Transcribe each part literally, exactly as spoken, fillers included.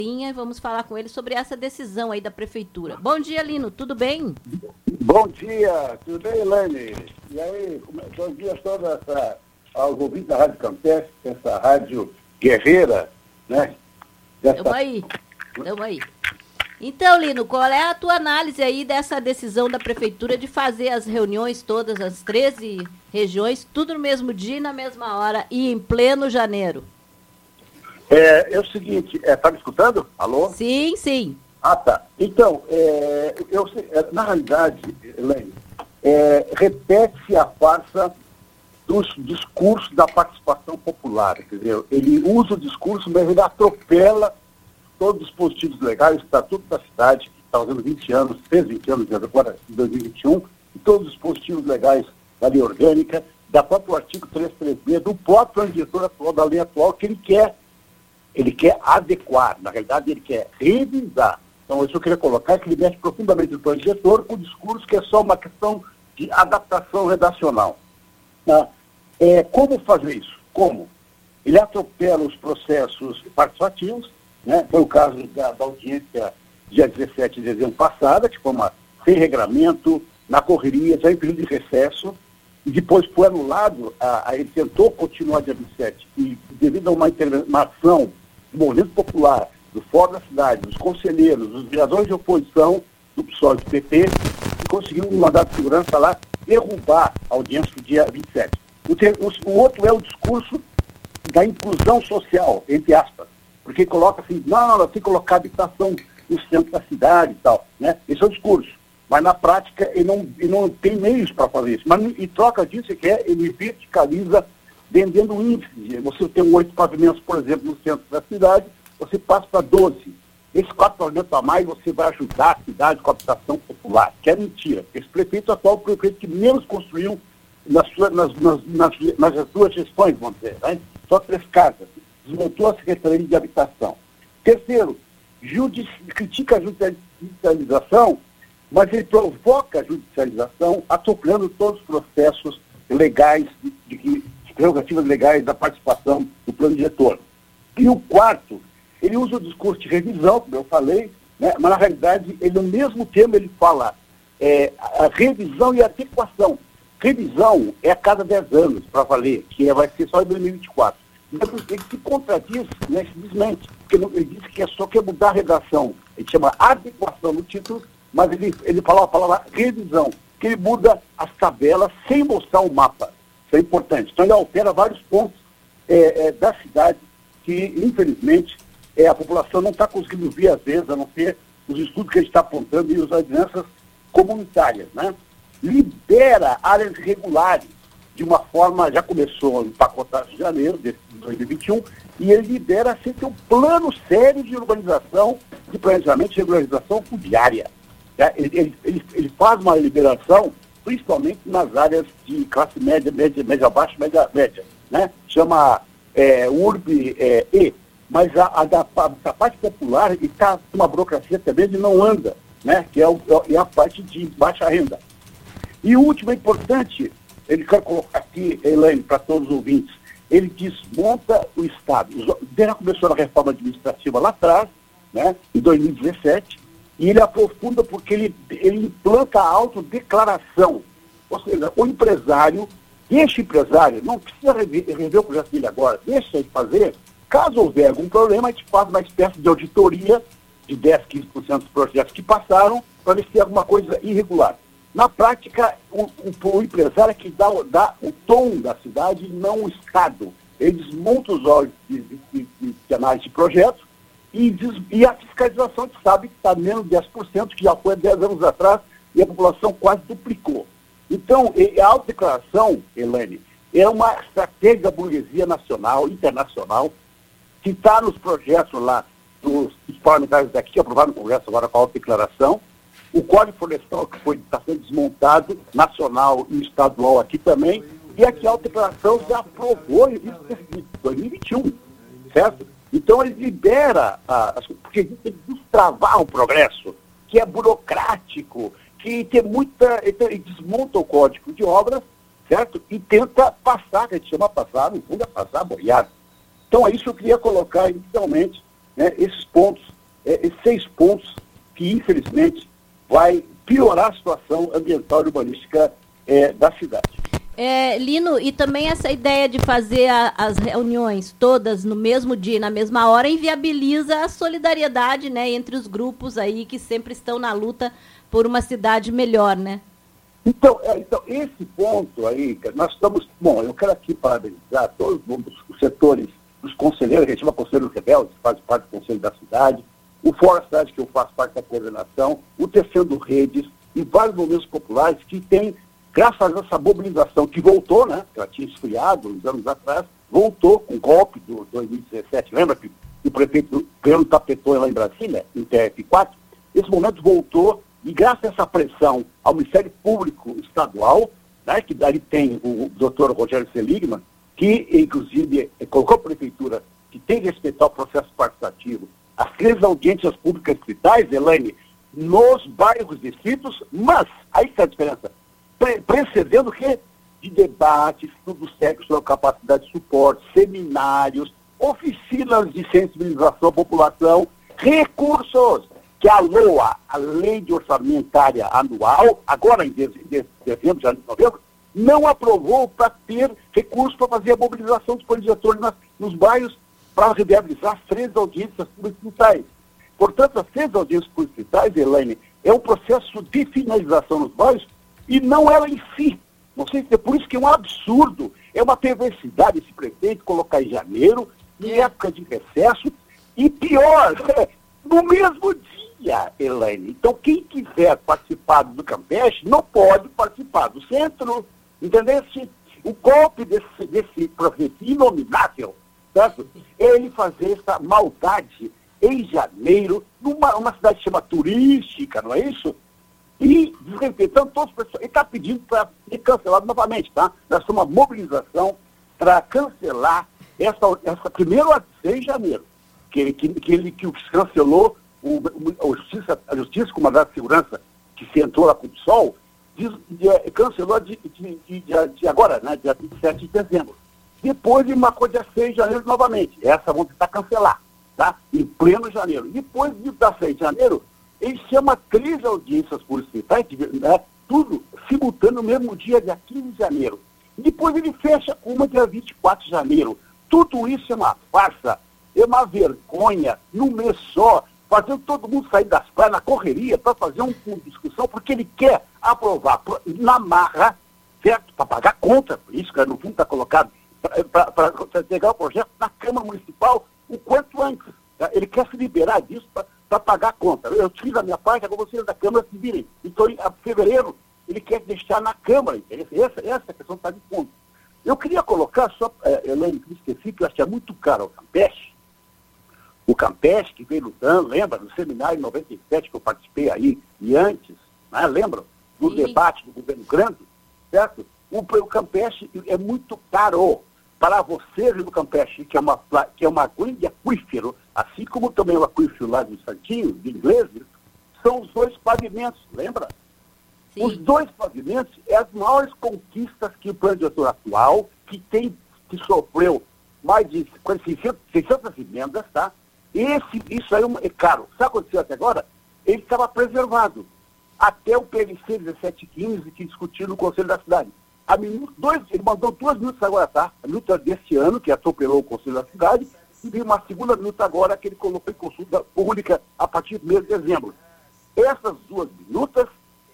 e vamos falar com ele sobre essa decisão aí da prefeitura. Bom dia, Lino, tudo bem? Bom dia, tudo bem, Elaine? E aí, bom dia a todos essa, aos ouvintes da Rádio Campestre, essa rádio guerreira, né? Dessa... Tamo aí, tamo aí. Então, Lino, qual é a tua análise aí dessa decisão da prefeitura de fazer as reuniões todas, as treze regiões, tudo no mesmo dia, na mesma hora e em pleno janeiro? É, é o seguinte, é, tá me escutando? Alô? Sim, sim. Ah, tá. Então, é, eu, na realidade, Elaine, é, repete-se a farsa dos discursos da participação popular, entendeu? Ele usa o discurso, mas ele atropela todos os dispositivos legais, o Estatuto da Cidade, que está fazendo vinte anos, fez vinte anos, agora em dois mil e vinte e um, e todos os dispositivos legais da lei orgânica, da próprio artigo trezentos e três B, do próprio plano diretor atual, da lei atual, que ele quer, ele quer adequar, na realidade ele quer revisar. Então, isso eu queria colocar, que ele mexe profundamente no plano diretor com o discurso que é só uma questão de adaptação redacional. Tá? É, como fazer isso? Como? Ele atropela os processos participativos, né? Foi o caso da, da audiência dia dezessete de dezembro passada, que foi uma sem regramento, na correria, já em período de recesso, e depois foi anulado, a, a, ele tentou continuar dia vinte e sete, e devido a uma, uma ação do movimento popular, do Fórum da Cidade, dos conselheiros, dos vereadores de oposição, do PSOL e do P P, que conseguiram um mandato de segurança lá, derrubar a audiência do dia vinte e sete. O, ter, o, o outro é o discurso da inclusão social, entre aspas, porque coloca assim, não, não, tem que colocar habitação no centro da cidade e tal, né? Esse é o discurso. Mas na prática ele não, ele não tem meios para fazer isso. Mas em troca disso, ele, quer, ele verticaliza vendendo índice. Você tem oito pavimentos, por exemplo, no centro da cidade, você passa para doze. Esses quatro pavimentos a mais, você vai ajudar a cidade com a habitação popular, que é mentira. Esse prefeito atual é o prefeito que menos construiu nas, suas, nas, nas, nas, nas duas gestões, vamos dizer, né? Só três casas. Desmontou a Secretaria de Habitação. Terceiro, judici... critica a judicialização, mas ele provoca a judicialização atropelando todos os processos legais, de, de, de prerrogativas legais da participação do plano diretor. E o quarto, ele usa o discurso de revisão, como eu falei, né? Mas na realidade, ele, no mesmo termo, ele fala é, a revisão e adequação. Revisão é a cada dez anos, para valer, que vai ser só em dois mil e vinte e quatro. Mas ele se contradiz, né, se desmente, porque ele disse que é só quer mudar a redação. Ele chama adequação no título, mas ele, ele fala a palavra revisão, que ele muda as tabelas sem mostrar o mapa. Isso é importante. Então ele altera vários pontos é, é, da cidade que, infelizmente, é, a população não está conseguindo ver, às vezes, a não ser os estudos que ele está apontando e as alianças comunitárias, né? Libera áreas irregulares de uma forma, já começou no pacotar de janeiro de dois mil e vinte e um, e ele libera sem ter um plano sério de urbanização, de planejamento de regularização fundiária. Tá? Ele, ele, ele, ele faz uma liberação, principalmente nas áreas de classe média, média, média baixa, média, média, né? Chama é, U R B é, E, mas a, a, da, a parte popular está uma burocracia também de não anda, né? Que é, o, é a parte de baixa renda. E o último é importante, ele quer colocar aqui, Elaine, para todos os ouvintes, ele desmonta o Estado. Já começou a reforma administrativa lá atrás, né, em dois mil e dezessete, e ele aprofunda porque ele, ele implanta a autodeclaração. Ou seja, o empresário, deixa o empresário, não precisa rever, rever o projeto dele agora, deixa ele fazer. Caso houver algum problema, a gente faz uma espécie de auditoria de dez, quinze por cento dos projetos que passaram, para ver se tem alguma coisa irregular. Na prática, o, o, o empresário é que dá, dá o tom da cidade, não o Estado. Ele desmonta os órgãos de, de, de, de análise de projetos e, des, e a fiscalização, a gente sabe que está menos de dez por cento, que já foi há dez anos atrás, e a população quase duplicou. Então, a autodeclaração, Elaine, é uma estratégia da burguesia nacional, internacional, que está nos projetos lá dos, dos parlamentares daqui, aprovaram no Congresso agora com a autodeclaração. O Código Florestal, que foi, está sendo desmontado, nacional e estadual aqui também, e aqui a autodeclaração já aprovou em dois mil e vinte e um, certo? Então ele libera, a, porque tem que destravar o progresso, que é burocrático, que tem muita, ele desmonta o Código de Obras, certo? E tenta passar, que a gente chama passar, no fundo é passar boiado. Então é isso que eu queria colocar inicialmente, né, esses pontos, é, esses seis pontos que, infelizmente, vai piorar a situação ambiental e urbanística é, da cidade. É, Lino, e também essa ideia de fazer a, as reuniões todas no mesmo dia, na mesma hora, inviabiliza a solidariedade, né, entre os grupos aí que sempre estão na luta por uma cidade melhor, né? Então, é, então esse ponto aí, nós estamos... Bom, eu quero aqui parabenizar todos os setores, os conselheiros, que a gente chama Conselho Rebelde, que faz parte do Conselho da Cidade, o Fora Cidade, que eu faço parte da coordenação, o Tecendo Redes e vários movimentos populares que têm, graças a essa mobilização que voltou, né, que ela tinha esfriado uns anos atrás, voltou com o golpe do dois mil e dezessete. Lembra que o prefeito Pedro tapetou lá em Brasília, em T F quatro? Esse momento voltou e graças a essa pressão ao Ministério Público Estadual, né, que daí tem o, o doutor Rogério Seligman, que inclusive colocou a prefeitura que tem que respeitar o processo participativo, as três audiências públicas distritais, Elaine, nos bairros distritos, mas, aí está a diferença, pre precedendo o quê? De debates, estudos técnicos sobre capacidade de suporte, seminários, oficinas de sensibilização à população, recursos, que a L O A, a Lei de Orçamentária Anual, agora em dezembro, janeiro, novembro, não aprovou para ter recursos para fazer a mobilização dos projetores nos bairros para reviabilizar as três audiências públicas distritais. Portanto, as três audiências públicas distritais, Elaine, é um processo de finalização nos bairros e não ela em si. Não sei se é por isso que é um absurdo, é uma perversidade esse prefeito colocar em janeiro, em época de recesso, e pior, no mesmo dia, Elaine. Então, quem quiser participar do Campeche não pode participar do centro, entendeu? O golpe desse, desse prefeito inominável, certo? É ele fazer essa maldade em janeiro, numa uma cidade que chama turística, não é isso? E desrespeitando todos os pessoas. Ele está pedindo para ser cancelado novamente, tá? Nós somos uma mobilização para cancelar essa, essa primeiro seis de janeiro, que ele que, que, ele, que cancelou o, o, a, justiça, a Justiça Comandante de Segurança, que se entrou lá com o Sol, de, de, cancelou de, de, de, de, de agora, né, dia vinte e sete de dezembro. Depois ele marcou dia seis de janeiro novamente. Essa vão tentar cancelar, tá? Em pleno janeiro. Depois de dia seis de janeiro, ele chama três audiências por distritais, né, tudo simultâneo no mesmo dia, dia quinze de janeiro. Depois ele fecha uma dia vinte e quatro de janeiro. Tudo isso é uma farsa, é uma vergonha, num mês só, fazendo todo mundo sair das praias na correria para fazer um, uma discussão, porque ele quer aprovar na marra, certo? Para pagar conta, por isso que no fundo está colocado, para pegar o projeto na Câmara Municipal o quanto antes. Tá? Ele quer se liberar disso para pagar a conta. Eu fiz a minha parte, agora vocês da Câmara se virem. Então, em fevereiro, ele quer deixar na Câmara. Essa, essa questão está de fundo. Eu queria colocar, só, é, Elaine, que me esqueci, que eu acho que é muito caro o Campeche. O Campeche que veio lutando, lembra? No seminário em noventa e sete que eu participei aí, e antes, né? Lembram? No Sim. debate do governo Grande, certo? O, o Campeche é muito caro. Para você, Rio do Campeche, que é uma, que é uma grande aquífero, assim como também o aquífero lá do Santinho, de ingleses, são os dois pavimentos, lembra? Sim. Os dois pavimentos é as maiores conquistas que o plano diretor atual, que tem, que sofreu mais de seiscentas emendas, tá? Esse, isso aí é caro. Sabe o que aconteceu até agora? Ele estava preservado. Até o P L C dezessete quinze, que discutiu no Conselho da Cidade. A minuto, dois, ele mandou duas minutos agora, tá? A minuta desse ano, que atropelou o Conselho da Cidade, e veio uma segunda minuta agora, que ele colocou em consulta pública a partir do mês de dezembro. Essas duas minutas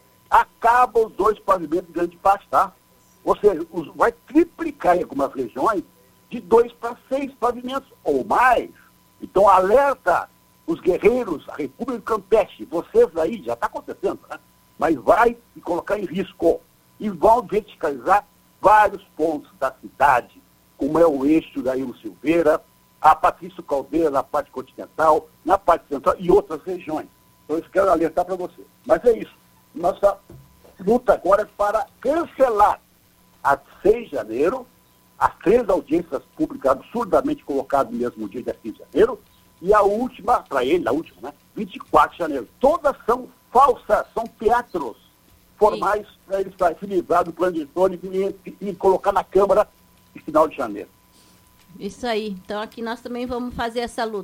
acabam os dois pavimentos de grande parte, tá? Ou seja, os, vai triplicar em algumas regiões de dois para seis pavimentos, ou mais. Então, alerta os guerreiros, a República do Campeche, vocês aí, já está acontecendo, né? Mas vai e colocar em risco. E vão verticalizar vários pontos da cidade, como é o eixo da Ilmo Silveira, a Patrício Caldeira na parte continental, na parte central e outras regiões. Então, eu quero alertar para você. Mas é isso. Nossa luta agora é para cancelar a seis de janeiro, as três audiências públicas absurdamente colocadas no mesmo dia, dia quinze de janeiro, e a última, para ele, a última, né, vinte e quatro de janeiro. Todas são falsas, são teatros formais para ele estar se livrar do plano diretor e, e, e colocar na Câmara em final de janeiro. Isso aí. Então aqui nós também vamos fazer essa luta.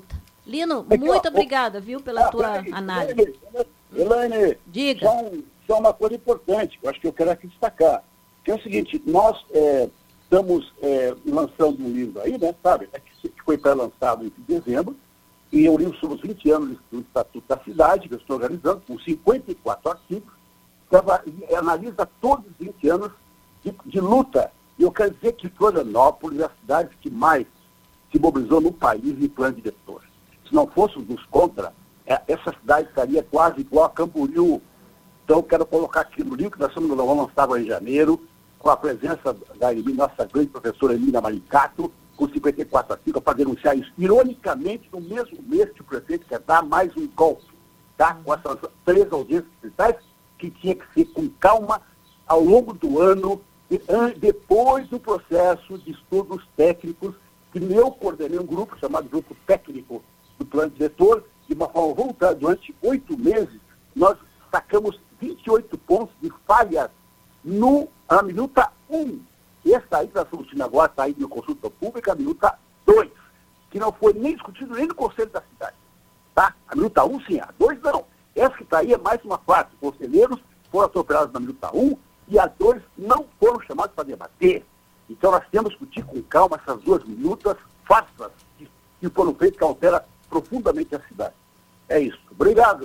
Lino, É que, muito ó, obrigada, viu, pela ah, tua Elaine, análise. Elaine, Diga. só, um, só uma coisa importante, que eu acho que eu quero aqui destacar, que é o seguinte, nós é, estamos é, lançando um livro aí, né, sabe, que foi pré-lançado em dezembro, e é um livro sobre os vinte anos do Estatuto da Cidade, que eu estou organizando, com cinquenta e quatro artigos, que analisa todos os vinte anos de, de luta. E eu quero dizer que Florianópolis é a cidade que mais se mobilizou no país em plano diretor. Se não fôssemos contra, é, essa cidade estaria quase igual a Camboriú. Então, eu quero colocar aqui no livro que nós estamos vamos lançar agora em janeiro, com a presença da nossa grande professora Emília Maricato, com cinquenta e quatro artigos, para denunciar isso. Ironicamente, no mesmo mês que o prefeito quer dar mais um golpe, tá? Com essas três audiências distritais, que tinha que ser com calma ao longo do ano, depois do processo de estudos técnicos, que eu coordenei um grupo chamado Grupo Técnico do Plano Diretor, de uma forma voluntária, durante oito meses, nós sacamos vinte e oito pontos de falhas no, na minuta um. Essa aí que nós estamos discutindo agora está aí na consulta pública, a minuta dois, que não foi nem discutido nem no Conselho da Cidade. Tá? A minuta um, sim, a dois não. Essa que está aí é mais uma parte. Os conselheiros foram atropelados na minuta um e a dois não foram chamados para debater. Então nós temos que discutir com calma essas duas minutas farsas que, que foram feitas, que alteram profundamente a cidade. É isso. Obrigado.